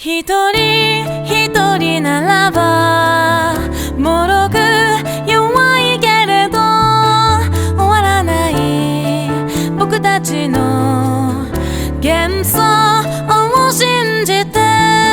一人一人ならば脆く弱いけれど終わらない僕たちの幻想を信じて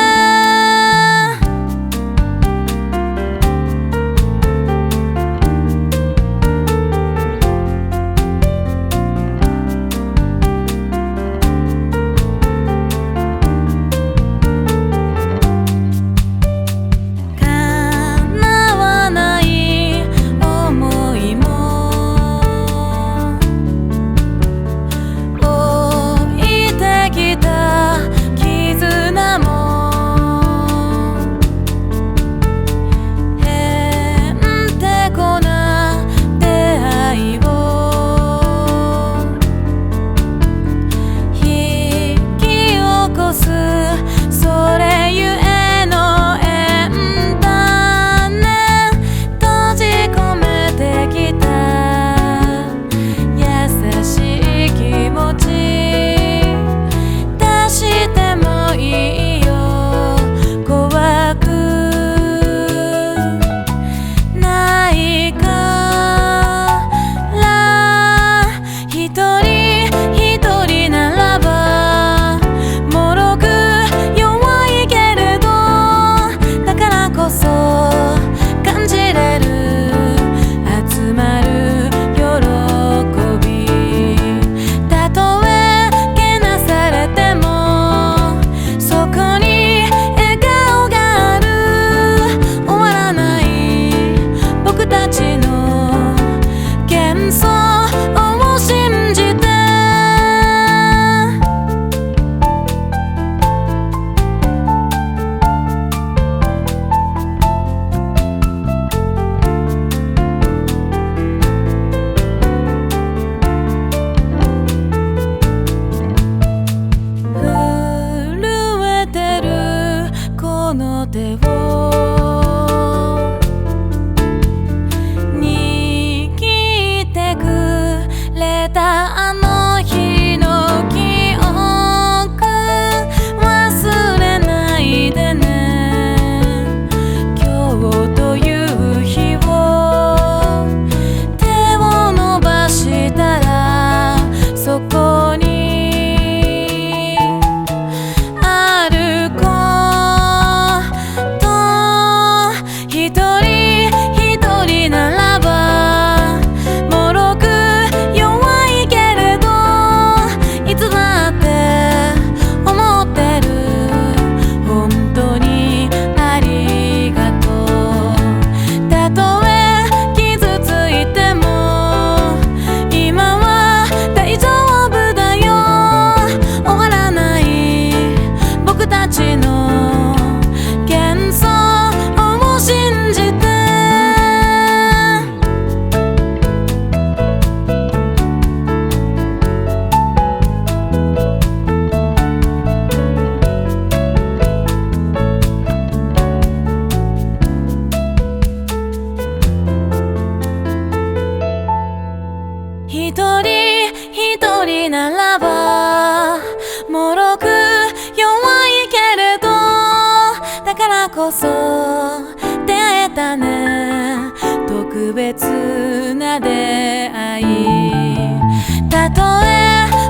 手を握ってくれたあの日の記憶忘れないでね今日という日を手を伸ばしたらそこに一人一人ならば脆く弱いけれどだからこそ出会えたね特別な出会いたとえ